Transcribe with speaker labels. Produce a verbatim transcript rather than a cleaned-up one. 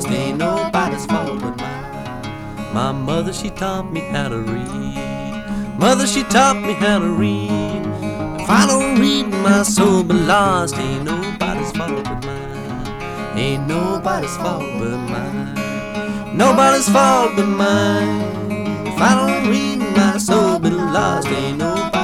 Speaker 1: lost, ain't nobody's fault but mine. My mother, she taught me how to read. Mother, she taught me how to read. If I don't read, my soul be lost, ain't nobody's fault but mine. Ain't nobody's fault but mine. Nobody's fault but mine. If I don't read, my soul be lost, ain't nobody